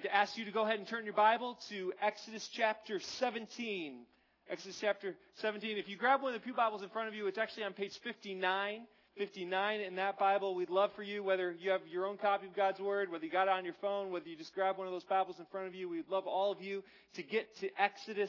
to ask you to go ahead and turn your Bible to Exodus chapter 17. Exodus chapter 17. If you grab one of the pew Bibles in front of you, it's actually on page 59. 59 in that Bible. We'd love for you, whether you have your own copy of God's Word, whether you got it on your phone, whether you just grab one of those Bibles in front of you, we'd love all of you to get to Exodus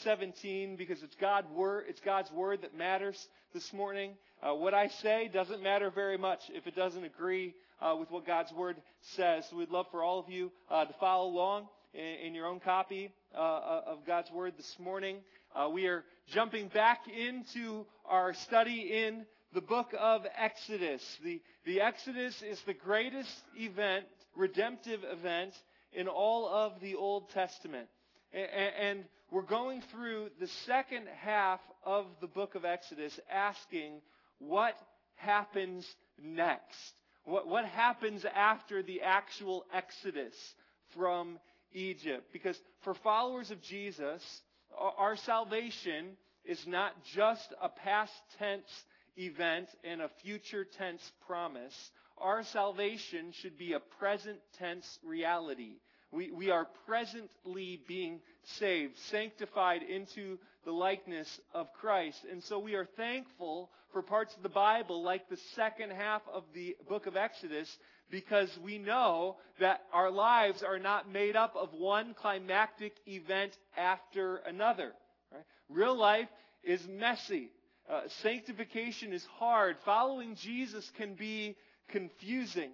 17 because it's God's Word that matters this morning. What I say doesn't matter very much if it doesn't agree with what God's Word says. So we'd love for all of you to follow along in your own copy of God's Word this morning. We are jumping back into our study in the book of Exodus. The Exodus is the greatest event, redemptive event, in all of the Old Testament. And we're going through the second half of the book of Exodus asking what happens next. What happens after the actual Exodus from Egypt? Because for followers of Jesus, our salvation is not just a past tense event and a future tense promise. Our salvation should be a present tense reality. We are presently being saved, sanctified into the likeness of Christ. And so we are thankful for parts of the Bible like the second half of the book of Exodus because we know that our lives are not made up of one climactic event after another. Right? Real life is messy. Sanctification is hard. Following Jesus can be confusing.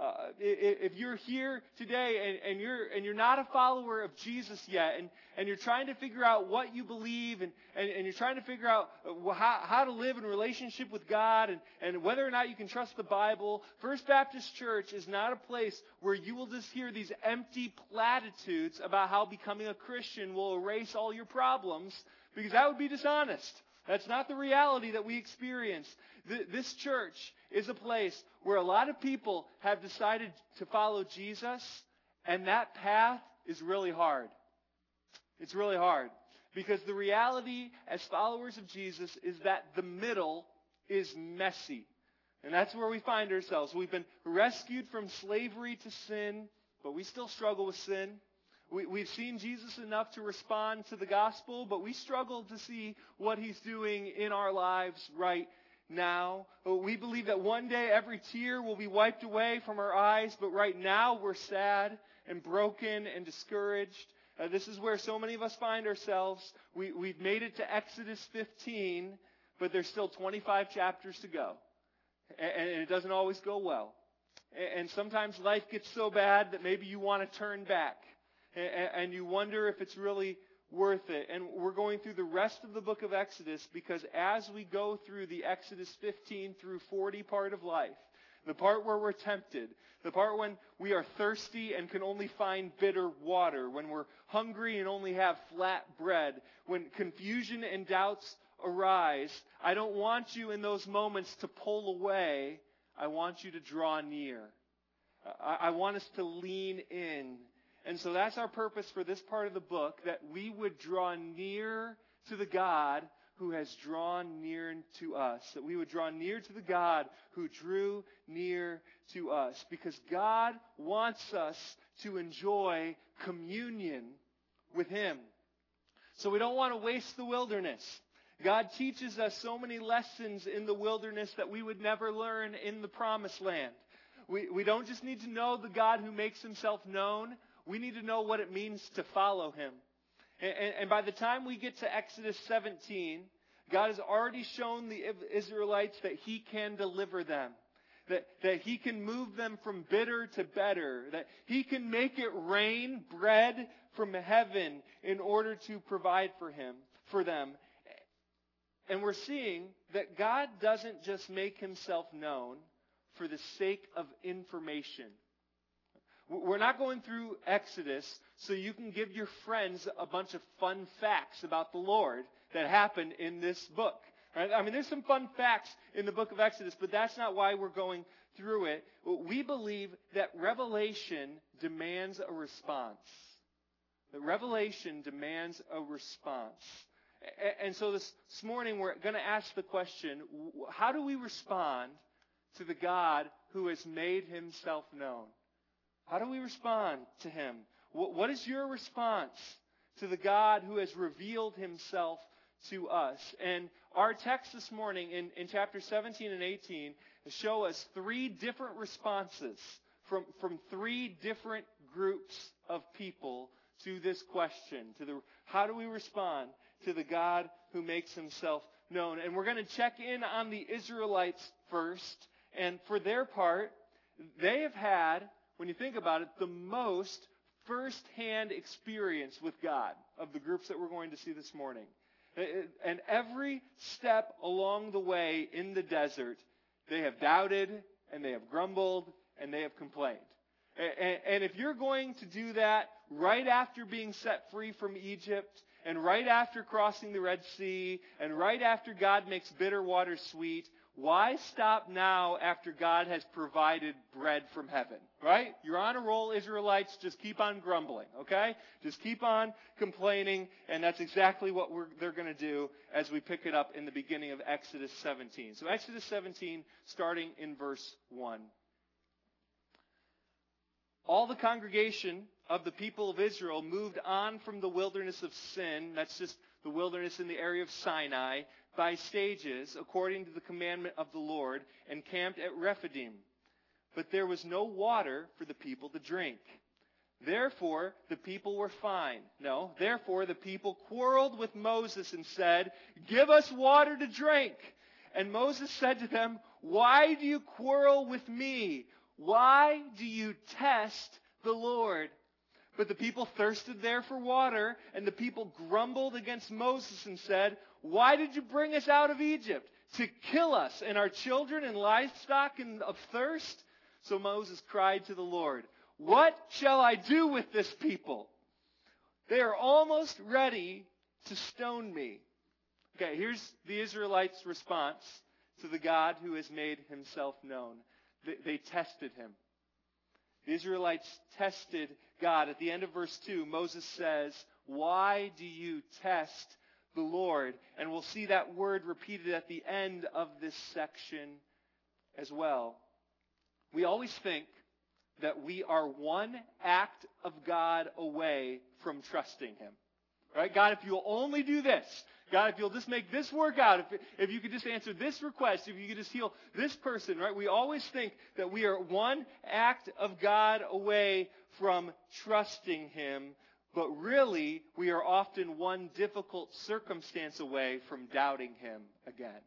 If you're here today and you're not a follower of Jesus yet, and you're trying to figure out what you believe, and you're trying to figure out how to live in relationship with God, and whether or not you can trust the Bible, First Baptist Church is not a place where you will just hear these empty platitudes about how becoming a Christian will erase all your problems, because that would be dishonest. That's not the reality that we experience. This church is a place where a lot of people have decided to follow Jesus, and that path is really hard. It's really hard. Because the reality as followers of Jesus is that the middle is messy. And that's where we find ourselves. We've been rescued from slavery to sin, but we still struggle with sin. We've seen Jesus enough to respond to the gospel, but we struggle to see what He's doing in our lives right now. We believe that one day every tear will be wiped away from our eyes, but right now we're sad and broken and discouraged. This is where so many of us find ourselves. We've made it to Exodus 15, but there's still 25 chapters to go. And it doesn't always go well. And sometimes life gets so bad that maybe you want to turn back. And you wonder if it's really worth it. And we're going through the rest of the book of Exodus because as we go through the Exodus 15 through 40 part of life, the part where we're tempted, the part when we are thirsty and can only find bitter water, when we're hungry and only have flat bread, when confusion and doubts arise, I don't want you in those moments to pull away. I want you to draw near. I want us to lean in. And so that's our purpose for this part of the book, that we would draw near to the God who has drawn near to us. That we would draw near to the God who drew near to us. Because God wants us to enjoy communion with Him. So we don't want to waste the wilderness. God teaches us so many lessons in the wilderness that we would never learn in the promised land. We don't just need to know the God who makes Himself known. We need to know what it means to follow Him. And by the time we get to Exodus 17, God has already shown the Israelites that He can deliver them. That He can move them from bitter to better. That He can make it rain bread from heaven in order to provide for them. And we're seeing that God doesn't just make Himself known for the sake of information. We're not going through Exodus so you can give your friends a bunch of fun facts about the Lord that happened in this book. Right? I mean, there's some fun facts in the book of Exodus, but that's not why we're going through it. We believe that Revelation demands a response. That Revelation demands a response. And so this morning we're going to ask the question, how do we respond to the God who has made Himself known? How do we respond to Him? What is your response to the God who has revealed himself to us? And our text this morning in chapter 17 and 18 show us three different responses from three different groups of people to this question, how do we respond to the God who makes himself known? And we're going to check in on the Israelites first. And for their part, they have had, when you think about it, the most first-hand experience with God of the groups that we're going to see this morning. And every step along the way in the desert, they have doubted, and they have grumbled, and they have complained. And if you're going to do that right after being set free from Egypt, and right after crossing the Red Sea, and right after God makes bitter water sweet, why stop now after God has provided bread from heaven, right? You're on a roll, Israelites. Just keep on grumbling, okay? Just keep on complaining, and that's exactly what they're going to do as we pick it up in the beginning of Exodus 17. So Exodus 17, starting in verse 1. All the congregation of the people of Israel moved on from the wilderness of Sin, that's just the wilderness in the area of Sinai, by stages, according to the commandment of the Lord, and camped at Rephidim. But there was no water for the people to drink. Therefore, the people were fine. No, therefore the people quarreled with Moses and said, "Give us water to drink." And Moses said to them, "Why do you quarrel with me? Why do you test the Lord?" But the people thirsted there for water, and the people grumbled against Moses and said, "Why did you bring us out of Egypt? To kill us and our children and livestock of thirst?" So Moses cried to the Lord, "What shall I do with this people? They are almost ready to stone me." Okay, here's the Israelites' response to the God who has made himself known. They tested him. The Israelites tested God. At the end of verse 2, Moses says, "Why do you test the Lord?" And we'll see that word repeated at the end of this section as well. We always think that we are one act of God away from trusting him. Right? God, if you'll only do this. God, if you'll just make this work out, if you could just answer this request, if you could just heal this person, right? We always think that we are one act of God away from trusting him, but really we are often one difficult circumstance away from doubting him again.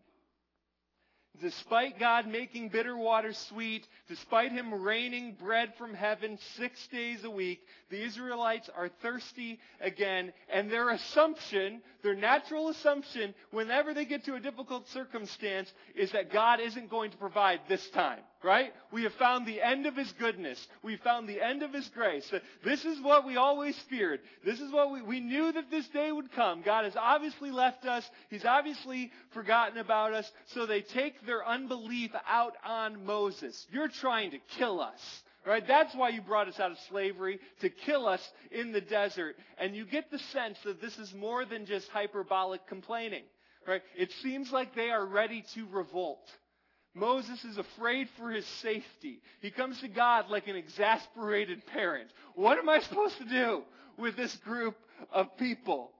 Despite God making bitter water sweet, despite him raining bread from heaven 6 days a week, the Israelites are thirsty again. And their assumption, their natural assumption, whenever they get to a difficult circumstance, is that God isn't going to provide this time, right? We have found the end of his goodness. We found the end of his grace. This is what we always feared. This is what we knew that this day would come. God has obviously left us. He's obviously forgotten about us. So they take their unbelief out on Moses. You're trying to kill us, right? That's why you brought us out of slavery, to kill us in the desert. And you get the sense that this is more than just hyperbolic complaining, right? It seems like they are ready to revolt. Moses is afraid for his safety. He comes to God like an exasperated parent. What am I supposed to do with this group of people?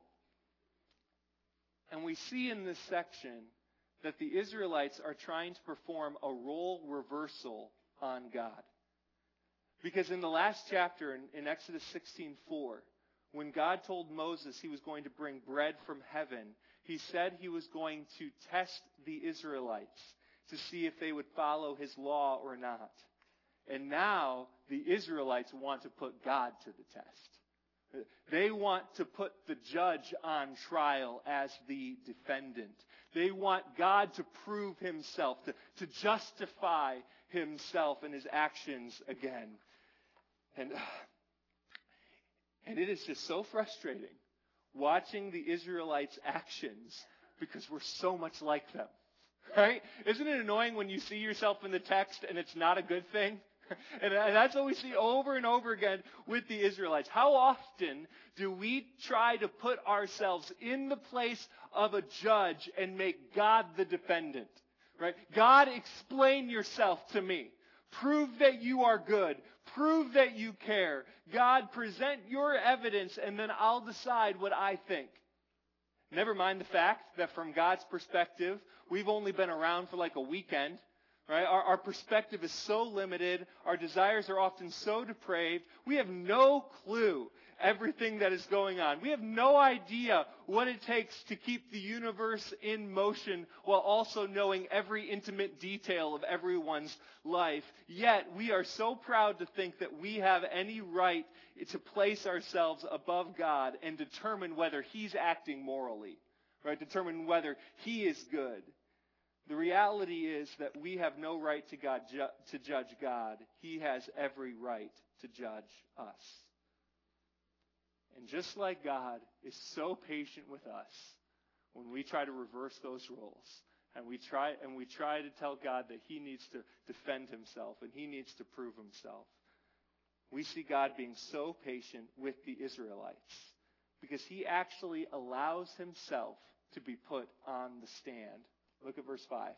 And we see in this section that the Israelites are trying to perform a role reversal on God. Because in the last chapter, in Exodus 16:4, when God told Moses he was going to bring bread from heaven, he said he was going to test the Israelites to see if they would follow his law or not. And now the Israelites want to put God to the test. They want to put the judge on trial as the defendant. They want God to prove himself, to justify himself and his actions again. And it is just so frustrating watching the Israelites' actions because we're so much like them. Right? Isn't it annoying when you see yourself in the text and it's not a good thing? And that's what we see over and over again with the Israelites. How often do we try to put ourselves in the place of a judge and make God the defendant? Right? God, explain yourself to me. Prove that you are good. Prove that you care. God, present your evidence, and then I'll decide what I think. Never mind the fact that from God's perspective, we've only been around for like a weekend. Right? Our perspective is so limited. Our desires are often so depraved. We have no clue everything that is going on. We have no idea what it takes to keep the universe in motion while also knowing every intimate detail of everyone's life. Yet we are so proud to think that we have any right to place ourselves above God and determine whether He's acting morally. Right? Determine whether He is good. The reality is that we have no right to judge God. He has every right to judge us. And just like God is so patient with us when we try to reverse those roles, and we try to tell God that He needs to defend Himself and He needs to prove Himself, we see God being so patient with the Israelites because He actually allows Himself to be put on the stand. Look at verse 5.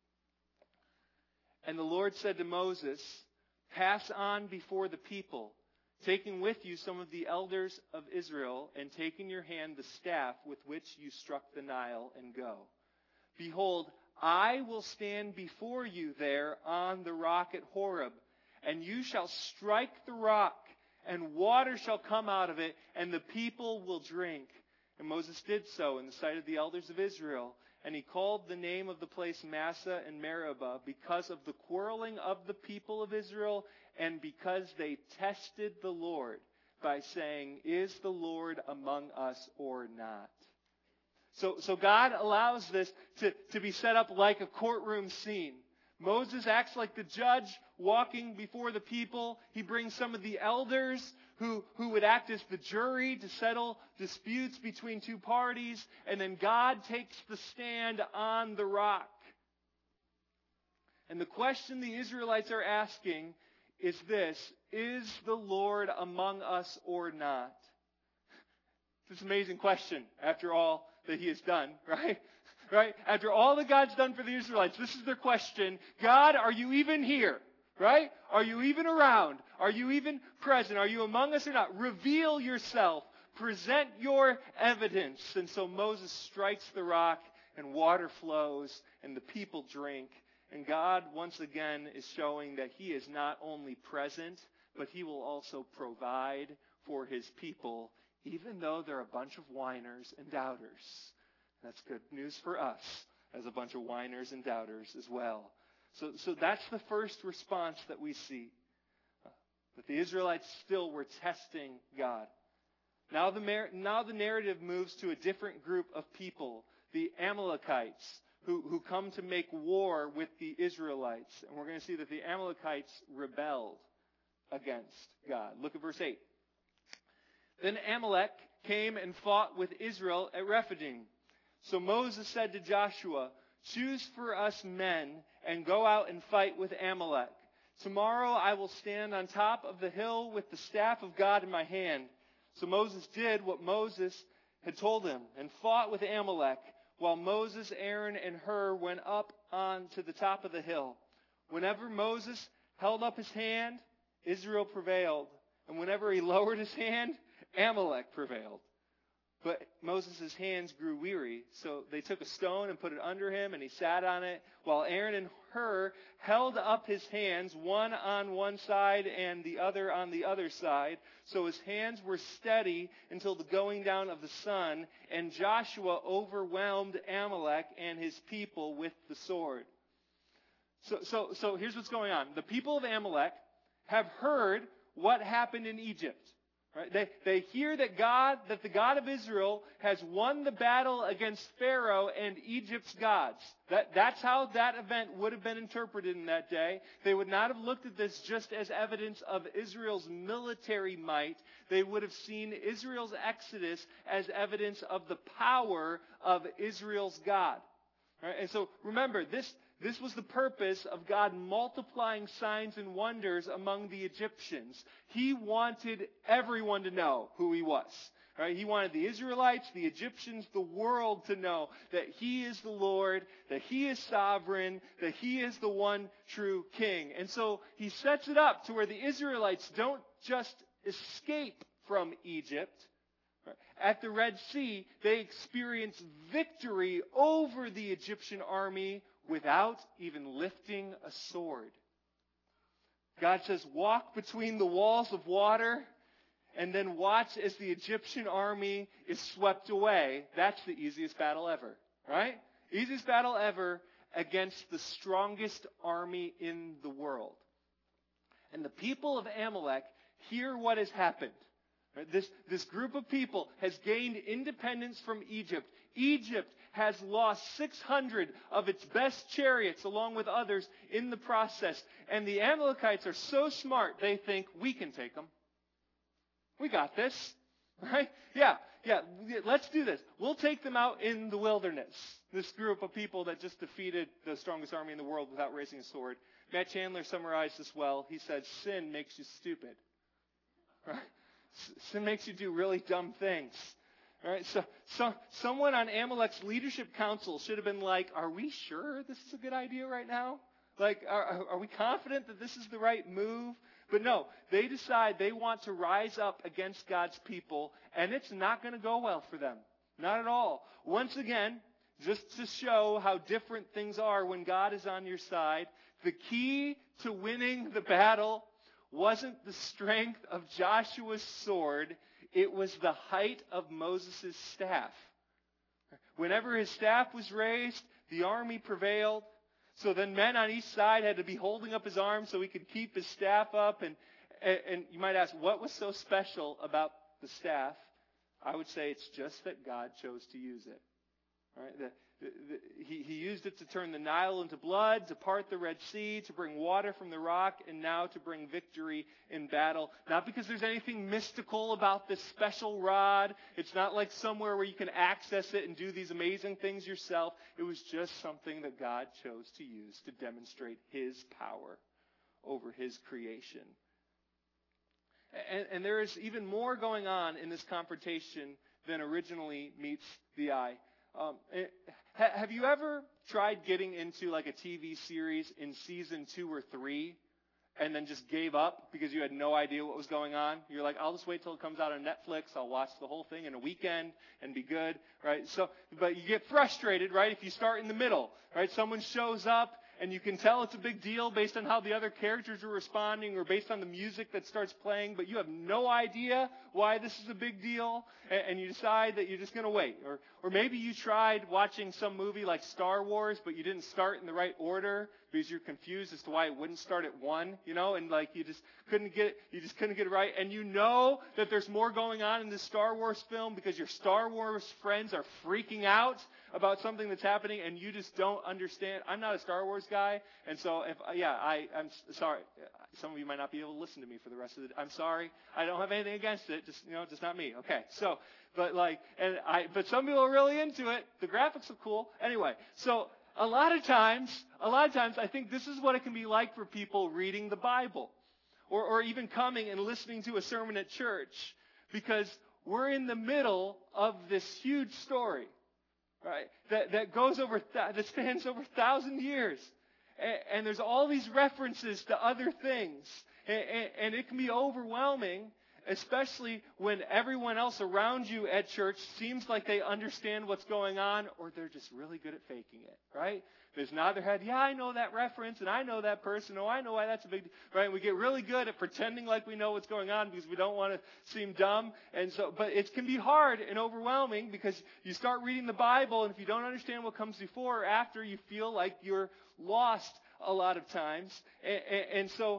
And the Lord said to Moses, "Pass on before the people, taking with you some of the elders of Israel, and take in your hand the staff with which you struck the Nile, and go. Behold, I will stand before you there on the rock at Horeb, and you shall strike the rock, and water shall come out of it, and the people will drink." And Moses did so in the sight of the elders of Israel. And he called the name of the place Massah and Meribah because of the quarreling of the people of Israel and because they tested the Lord by saying, "Is the Lord among us or not?" So God allows this to be set up like a courtroom scene. Moses acts like the judge walking before the people. He brings some of the elders who would act as the jury to settle disputes between two parties. And then God takes the stand on the rock. And the question the Israelites are asking is this: is the Lord among us or not? It's an amazing question after all that He has done, right? Right? After all that God's done for the Israelites, this is their question. God, are you even here? Right? Are you even around? Are you even present? Are you among us or not? Reveal yourself. Present your evidence. And so Moses strikes the rock and water flows and the people drink. And God once again is showing that He is not only present, but He will also provide for His people, even though they're a bunch of whiners and doubters. That's good news for us as a bunch of whiners and doubters as well. So that's the first response that we see. That the Israelites still were testing God. Now the narrative moves to a different group of people, the Amalekites, who come to make war with the Israelites. And we're going to see that the Amalekites rebelled against God. Look at verse 8. Then Amalek came and fought with Israel at Rephidim. So Moses said to Joshua, "Choose for us men and go out and fight with Amalek. Tomorrow I will stand on top of the hill with the staff of God in my hand." So Moses did what Moses had told him and fought with Amalek, while Moses, Aaron, and Hur went up on to the top of the hill. Whenever Moses held up his hand, Israel prevailed. And whenever he lowered his hand, Amalek prevailed. But Moses' hands grew weary, so they took a stone and put it under him, and he sat on it, while Aaron and Hur held up his hands, one on one side and the other on the other side. So his hands were steady until the going down of the sun, and Joshua overwhelmed Amalek and his people with the sword. So here's what's going on. The people of Amalek have heard what happened in Egypt. Right? They hear that the God of Israel has won the battle against Pharaoh and Egypt's gods. That's how that event would have been interpreted in that day. They would not have looked at this just as evidence of Israel's military might. They would have seen Israel's exodus as evidence of the power of Israel's God. Right? And so remember, this was the purpose of God multiplying signs and wonders among the Egyptians. He wanted everyone to know who He was. Right? He wanted the Israelites, the Egyptians, the world to know that He is the Lord, that He is sovereign, that He is the one true King. And so He sets it up to where the Israelites don't just escape from Egypt. At the Red Sea, they experience victory over the Egyptian army without even lifting a sword. God says, walk between the walls of water and then watch as the Egyptian army is swept away. That's the easiest battle ever, right? Easiest battle ever against the strongest army in the world. And the people of Amalek hear what has happened. Right? This group of people has gained independence from Egypt. Egypt has lost 600 of its best chariots along with others in the process. And the Amalekites are so smart, they think, we can take them. We got this, right? Yeah, let's do this. We'll take them out in the wilderness. This group of people that just defeated the strongest army in the world without raising a sword. Matt Chandler summarized this well. He said, sin makes you stupid. Right? Sin makes you do really dumb things. Right? So someone on Amalek's leadership council should have been like, are we sure this is a good idea right now? Like, are we confident that this is the right move? But no, they decide they want to rise up against God's people, and it's not going to go well for them. Not at all. Once again, just to show how different things are when God is on your side, the key to winning the battle wasn't the strength of Joshua's sword, it was the height of Moses' staff. Whenever his staff was raised, the army prevailed. So then men on each side had to be holding up his arms so he could keep his staff up. And you might ask, what was so special about the staff? I would say it's just that God chose to use it. Right? He used it to turn the Nile into blood, to part the Red Sea, to bring water from the rock, and now to bring victory in battle. Not because there's anything mystical about this special rod. It's not like somewhere where you can access it and do these amazing things yourself. It was just something that God chose to use to demonstrate His power over His creation. And there is even more going on in this confrontation than originally meets the eye. Have you ever tried getting into like a TV series in season 2 or 3 and then just gave up because you had no idea what was going on? You're like, I'll just wait till it comes out on Netflix. I'll watch the whole thing in a weekend and be good, right? So, but you get frustrated, right? If you start in the middle, right? Someone shows up and you can tell it's a big deal based on how the other characters are responding or based on the music that starts playing, but you have no idea why this is a big deal, and you decide that you're just going to wait. Or maybe you tried watching some movie like Star Wars, but you didn't start in the right order because you're confused as to why it wouldn't start at 1, and like you just couldn't get it right. And you know that there's more going on in this Star Wars film because your Star Wars friends are freaking out about something that's happening, and you just don't understand. I'm not a Star Wars guy, and so I'm sorry. Some of you might not be able to listen to me for the rest of the day. I'm sorry. I don't have anything against it. Just not me. Okay. So, but some people are really into it. The graphics are cool. Anyway, so a lot of times, I think this is what it can be like for people reading the Bible, or even coming and listening to a sermon at church, because we're in the middle of this huge story. Right? That spans over 1,000 years. And there's all these references to other things. And it can be overwhelming, especially when everyone else around you at church seems like they understand what's going on, or they're just really good at faking it, right? There's nod their head, yeah, I know that reference, and I know that person, oh, I know why that's a big deal, right? And we get really good at pretending like we know what's going on because we don't want to seem dumb. But it can be hard and overwhelming because you start reading the Bible, and if you don't understand what comes before or after, you feel like you're lost a lot of times. And so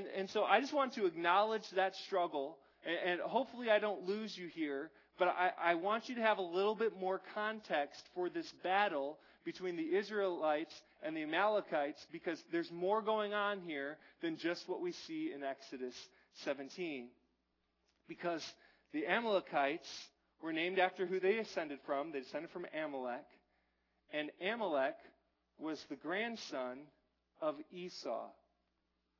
I just want to acknowledge that struggle, and hopefully I don't lose you here, but I want you to have a little bit more context for this battle between the Israelites and the Amalekites, because there's more going on here than just what we see in Exodus 17. Because the Amalekites were named after who they descended from. They descended from Amalek. And Amalek was the grandson of Esau.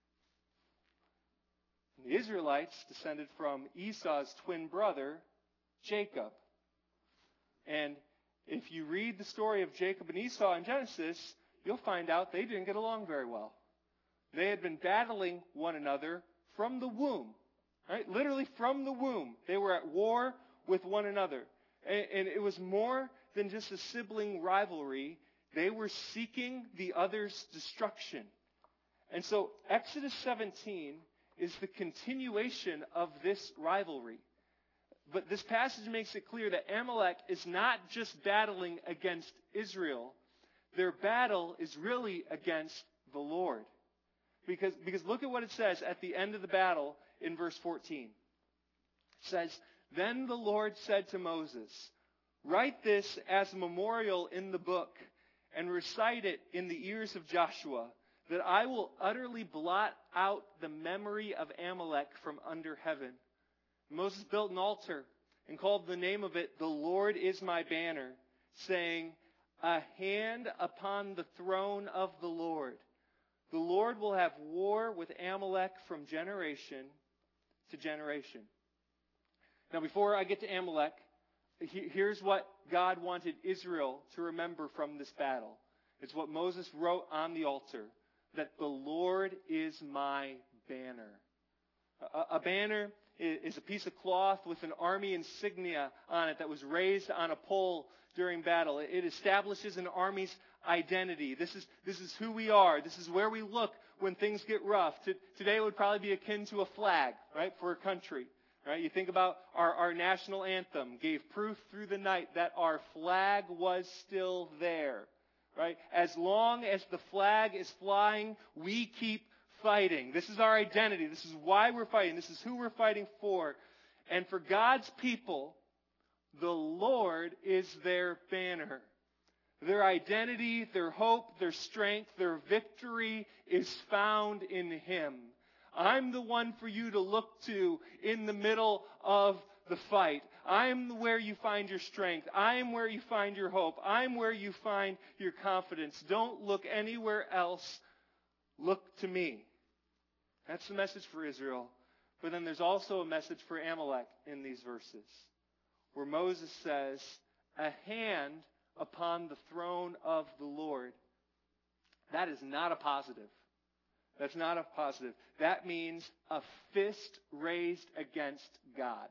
And the Israelites descended from Esau's twin brother, Jacob. And if you read the story of Jacob and Esau in Genesis, you'll find out they didn't get along very well. They had been battling one another from the womb, right? Literally from the womb. They were at war with one another. And it was more than just a sibling rivalry. They were seeking the other's destruction. And so Exodus 17 is the continuation of this rivalry. But this passage makes it clear that Amalek is not just battling against Israel. Their battle is really against the Lord. Because look at what it says at the end of the battle in verse 14. It says, "Then the Lord said to Moses, 'Write this as a memorial in the book and recite it in the ears of Joshua, that I will utterly blot out the memory of Amalek from under heaven.' Moses built an altar and called the name of it, 'The Lord is my banner,' saying, 'A hand upon the throne of the Lord. The Lord will have war with Amalek from generation to generation.'" Now, before I get to Amalek, here's what God wanted Israel to remember from this battle. It's what Moses wrote on the altar, that the Lord is my banner. A banner is a piece of cloth with an army insignia on it that was raised on a pole during battle. It establishes an army's identity. This is who we are. This is where we look when things get rough. Today it would probably be akin to a flag, right, for a country. Right? You think about our national anthem, gave proof through the night that our flag was still there. Right? As long as the flag is flying, we keep fighting. This is our identity. This is why we're fighting. This is who we're fighting for. And for God's people, the Lord is their banner. Their identity, their hope, their strength, their victory is found in Him. I'm the one for you to look to in the middle of the fight. I'm where you find your strength. I'm where you find your hope. I'm where you find your confidence. Don't look anywhere else. Look to me. That's the message for Israel. But then there's also a message for Amalek in these verses, where Moses says, "A hand upon the throne of the Lord." That is not a positive. That's not a positive. That means a fist raised against God.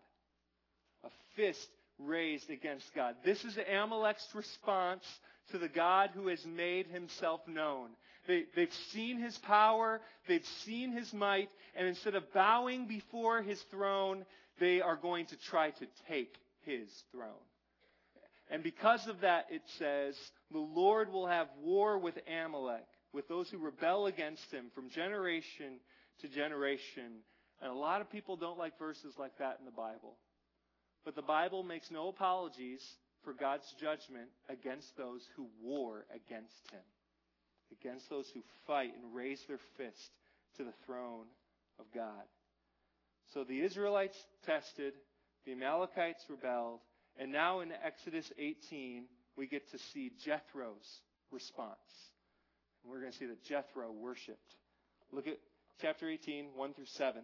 A fist raised against God. This is Amalek's response to the God who has made Himself known. They've seen His power, they've seen His might, and instead of bowing before His throne, they are going to try to take His throne. And because of that, it says, the Lord will have war with Amalek, with those who rebel against Him from generation to generation. And a lot of people don't like verses like that in the Bible. But the Bible makes no apologies for God's judgment against those who war against Him, against those who fight and raise their fist to the throne of God. So the Israelites tested, the Amalekites rebelled, and now in Exodus 18, we get to see Jethro's response. And we're going to see that Jethro worshipped. Look at chapter 18, 1 through 7.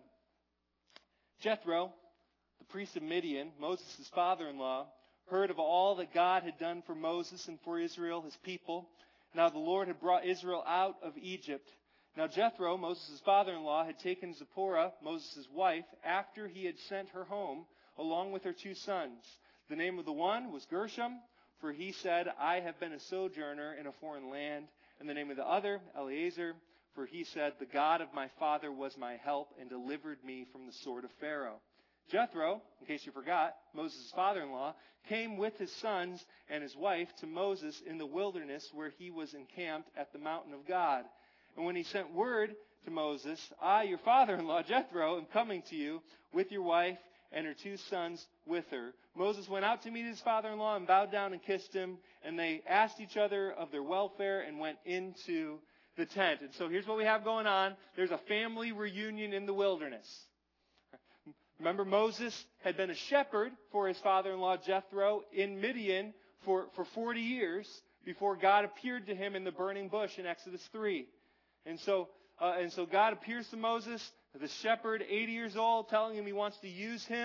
Jethro, the priest of Midian, Moses' father-in-law, heard of all that God had done for Moses and for Israel, His people. Now the Lord had brought Israel out of Egypt. Now Jethro, Moses' father-in-law, had taken Zipporah, Moses' wife, after he had sent her home, along with her 2 sons. The name of the one was Gershom, for he said, "I have been a sojourner in a foreign land." And the name of the other, Eleazar, for he said, "The God of my father was my help and delivered me from the sword of Pharaoh." Jethro, in case you forgot, Moses' father-in-law, came with his sons and his wife to Moses in the wilderness where he was encamped at the mountain of God. And when he sent word to Moses, "I, your father-in-law, Jethro, am coming to you with your wife and her 2 sons with her," Moses went out to meet his father-in-law and bowed down and kissed him. And they asked each other of their welfare and went into the tent. And so here's what we have going on. There's a family reunion in the wilderness. Remember, Moses had been a shepherd for his father-in-law Jethro in Midian for 40 years before God appeared to him in the burning bush in Exodus 3. And so God appears to Moses, the shepherd, 80 years old, telling him He wants to use him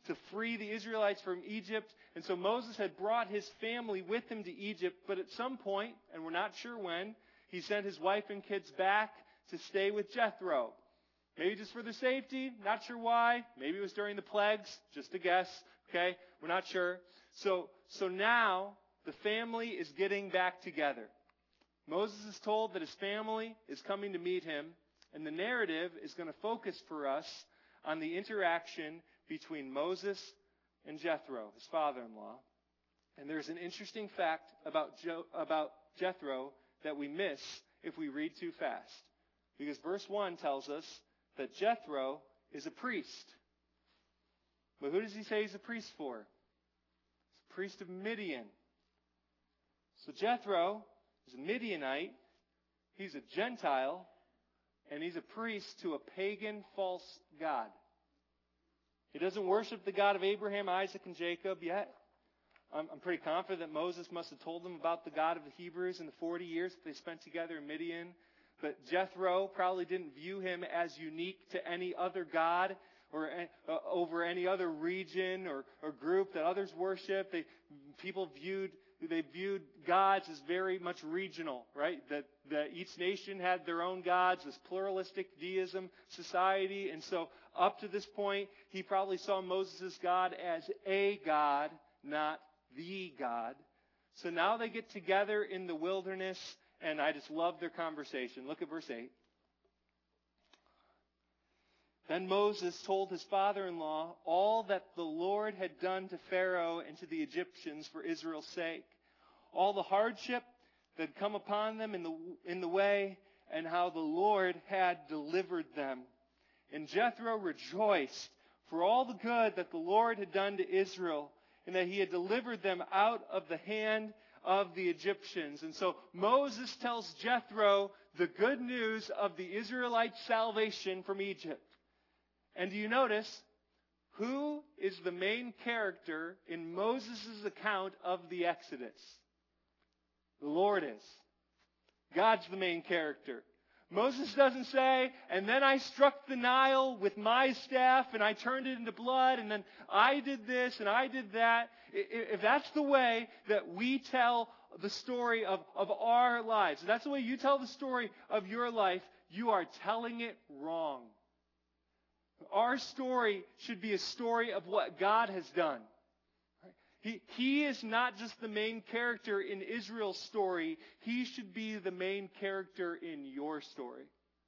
to free the Israelites from Egypt. And so Moses had brought his family with him to Egypt. But at some point, and we're not sure when, he sent his wife and kids back to stay with Jethro. Maybe just for their safety, not sure why. Maybe it was during the plagues, just a guess. Okay, we're not sure. So now the family is getting back together. Moses is told that his family is coming to meet him, and the narrative is going to focus for us on the interaction between Moses and Jethro, his father-in-law. And there's an interesting fact about Jethro that we miss if we read too fast. Because verse 1 tells us that Jethro is a priest. But who does he say he's a priest for? He's a priest of Midian. So Jethro is a Midianite, he's a Gentile, and he's a priest to a pagan false god. He doesn't worship the God of Abraham, Isaac, and Jacob yet. I'm pretty confident that Moses must have told them about the God of the Hebrews in the 40 years that they spent together in Midian. But Jethro probably didn't view him as unique to any other god or over any other region or group that others worship. People viewed gods as very much regional, right? That each nation had their own gods, this pluralistic deism society. And so up to this point, he probably saw Moses' God as a God, not the God. So now they get together in the wilderness, and I just love their conversation. Look at verse 8. Then Moses told his father-in-law all that the Lord had done to Pharaoh and to the Egyptians for Israel's sake, all the hardship that had come upon them in the way, and how the Lord had delivered them. And Jethro rejoiced for all the good that the Lord had done to Israel, and that he had delivered them out of the hand of the Egyptians. And so Moses tells Jethro the good news of the Israelite salvation from Egypt. And do you notice who is the main character in Moses' account of the Exodus? The Lord is. God's the main character. Moses doesn't say, and then I struck the Nile with my staff and I turned it into blood and then I did this and I did that. If that's the way that we tell the story of our lives, if that's the way you tell the story of your life, you are telling it wrong. Our story should be a story of what God has done. He is not just the main character in Israel's story. He should be the main character in your story.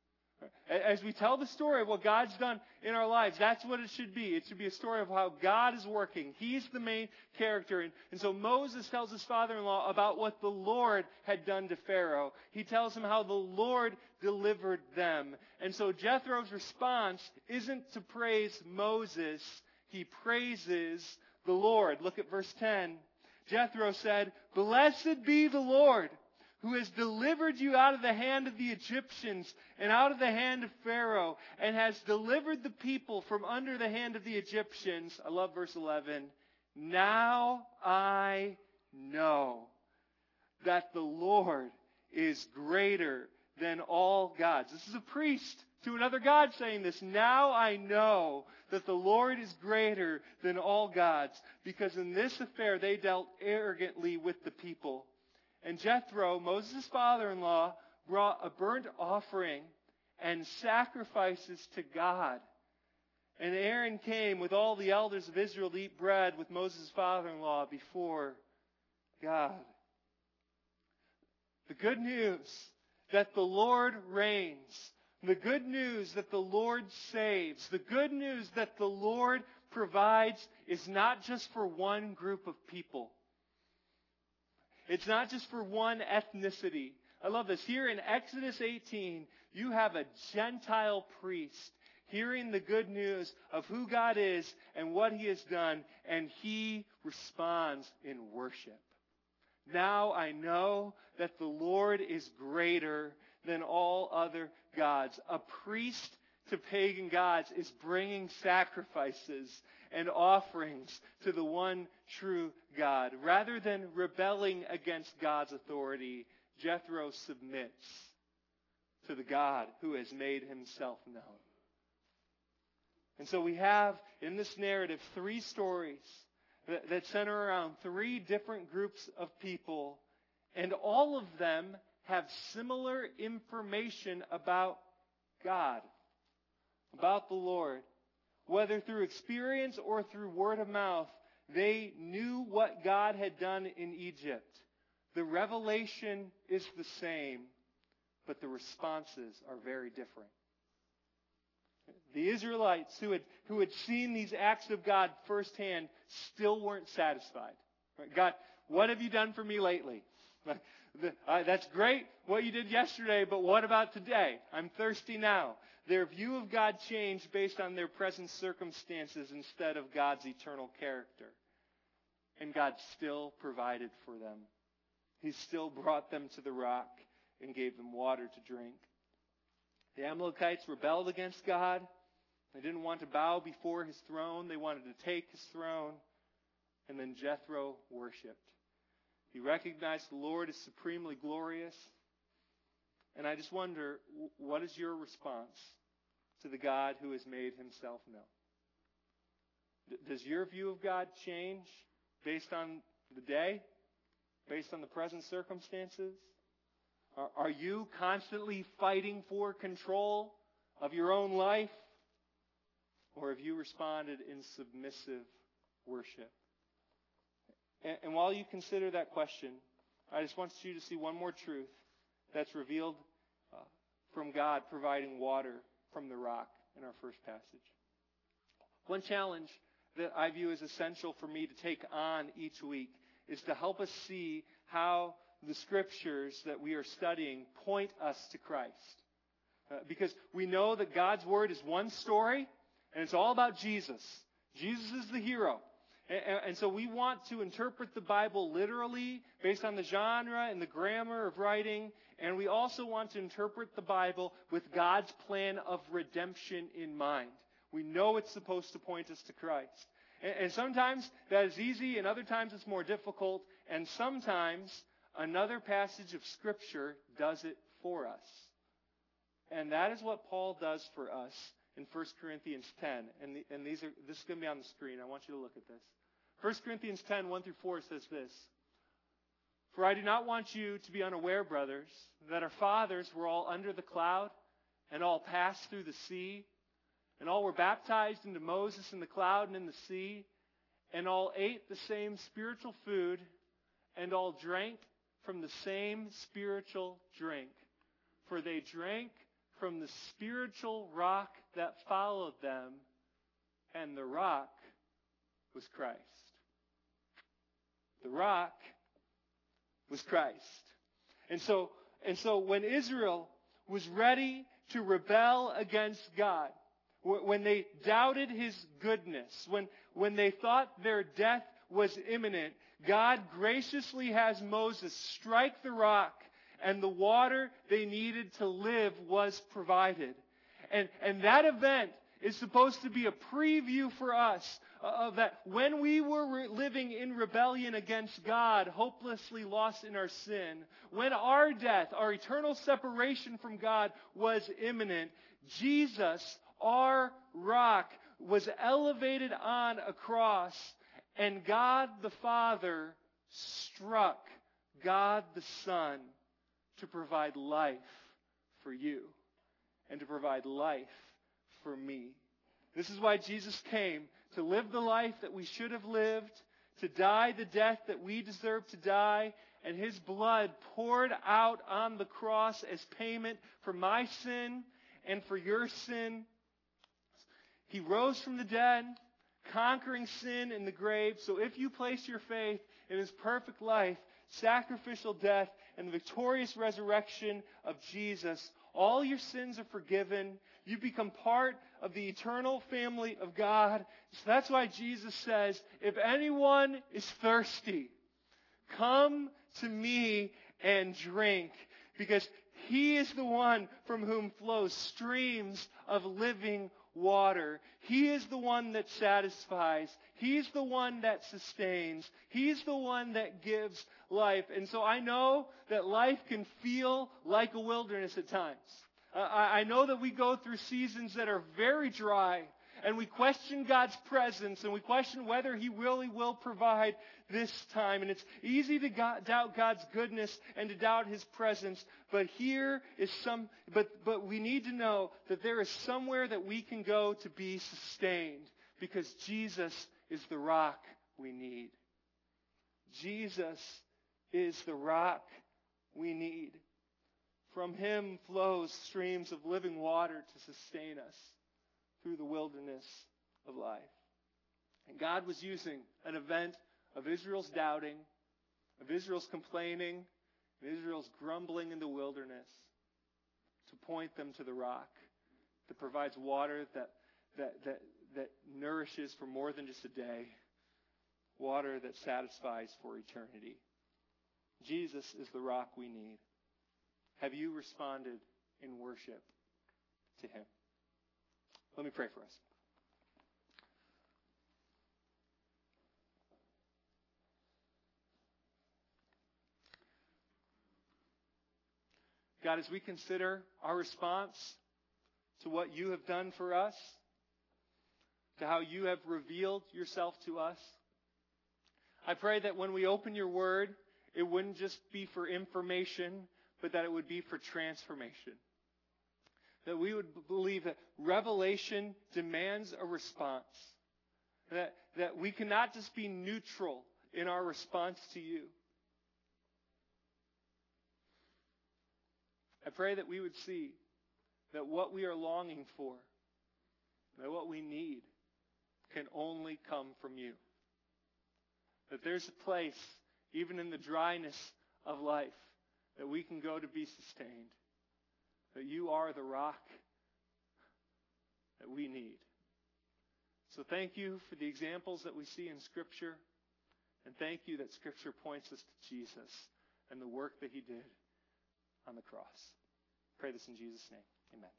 As we tell the story of what God's done in our lives, that's what it should be. It should be a story of how God is working. He's the main character. And so Moses tells his father-in-law about what the Lord had done to Pharaoh. He tells him how the Lord delivered them. And so Jethro's response isn't to praise Moses. He praises the Lord. Look at verse 10. Jethro said, "Blessed be the Lord, who has delivered you out of the hand of the Egyptians and out of the hand of Pharaoh, and has delivered the people from under the hand of the Egyptians." I love verse 11. "Now I know that the Lord is greater than all gods." This is a priest to another God saying this. "Now I know that the Lord is greater than all gods, because in this affair they dealt arrogantly with the people." And Jethro, Moses' father-in-law, brought a burnt offering and sacrifices to God. And Aaron came with all the elders of Israel to eat bread with Moses' father-in-law before God. The good news that the Lord reigns, the good news that the Lord saves, the good news that the Lord provides is not just for one group of people. It's not just for one ethnicity. I love this. Here in Exodus 18, you have a Gentile priest hearing the good news of who God is and what He has done, and he responds in worship. "Now I know that the Lord is greater than all other gods." A priest to pagan gods is bringing sacrifices and offerings to the one true God. Rather than rebelling against God's authority, Jethro submits to the God who has made himself known. And so we have in this narrative 3 stories that center around 3 different groups of people, and all of them have similar information about God, about the Lord. Whether through experience or through word of mouth, they knew what God had done in Egypt. The revelation is the same, but the responses are very different. The Israelites who had seen these acts of God firsthand still weren't satisfied. God, what have you done for me lately? That's great what you did yesterday, but what about today? I'm thirsty now. Their view of God changed based on their present circumstances instead of God's eternal character. And God still provided for them. He still brought them to the rock and gave them water to drink. The Amalekites rebelled against God. They didn't want to bow before His throne. They wanted to take His throne. And then Jethro worshipped. He recognized the Lord as supremely glorious. And I just wonder, what is your response to the God who has made Himself known? Does your view of God change based on the day? Based on the present circumstances? Are you constantly fighting for control of your own life? Or have you responded in submissive worship? And while you consider that question, I just want you to see one more truth that's revealed from God providing water from the rock in our first passage. One challenge that I view as essential for me to take on each week is to help us see how the Scriptures that we are studying point us to Christ. Because we know that God's Word is one story, and it's all about Jesus. Jesus is the hero. And so we want to interpret the Bible literally based on the genre and the grammar of writing. And we also want to interpret the Bible with God's plan of redemption in mind. We know it's supposed to point us to Christ. And sometimes that is easy, and other times it's more difficult. And sometimes another passage of Scripture does it for us. And that is what Paul does for us in 1 Corinthians 10. And this is going to be on the screen. I want you to look at this. 1 Corinthians 10, 1 through 4 says this. For I do not want you to be unaware, brothers, that our fathers were all under the cloud, and all passed through the sea, and all were baptized into Moses in the cloud and in the sea, and all ate the same spiritual food, and all drank from the same spiritual drink. For they drank from the spiritual rock that followed them, and the rock was Christ. The rock was Christ. And so when Israel was ready to rebel against God, when they doubted His goodness, when they thought their death was imminent, God graciously has Moses strike the rock, and the water they needed to live was provided. And that event is supposed to be a preview for us of that when we were living in rebellion against God, hopelessly lost in our sin, when our death, our eternal separation from God was imminent, Jesus, our rock, was elevated on a cross, and God the Father struck God the Son to provide life for you and to provide life for me. This is why Jesus came, to live the life that we should have lived, to die the death that we deserve to die, and His blood poured out on the cross as payment for my sin and for your sin. He rose from the dead, conquering sin and the grave. So if you place your faith in His perfect life, sacrificial death, and the victorious resurrection of Jesus, all your sins are forgiven. You become part of the eternal family of God. So that's why Jesus says, if anyone is thirsty, come to me and drink. Because He is the one from whom flows streams of living water. He is the one that satisfies. He's the one that sustains. He's the one that gives life. And so I know that life can feel like a wilderness at times. I know that we go through seasons that are very dry and we question God's presence, and we question whether He really will provide this time. And it's easy to doubt God's goodness and to doubt His presence. But but we need to know that there is somewhere that we can go to be sustained, because Jesus is the rock we need. Jesus is the rock we need. From Him flows streams of living water to sustain us through the wilderness of life. And God was using an event of Israel's doubting, of Israel's complaining, of Israel's grumbling in the wilderness to point them to the rock that provides water that nourishes for more than just a day, water that satisfies for eternity. Jesus is the rock we need. Have you responded in worship to Him? Let me pray for us. God, as we consider our response to what You have done for us, to how You have revealed Yourself to us, I pray that when we open Your Word, it wouldn't just be for information, but that it would be for transformation. That we would believe that revelation demands a response. That we cannot just be neutral in our response to You. I pray that we would see that what we are longing for, that what we need, can only come from You. That there's a place, even in the dryness of life, that we can go to be sustained. That You are the rock that we need. So thank You for the examples that we see in Scripture. And thank You that Scripture points us to Jesus and the work that He did on the cross. Pray this in Jesus' name. Amen.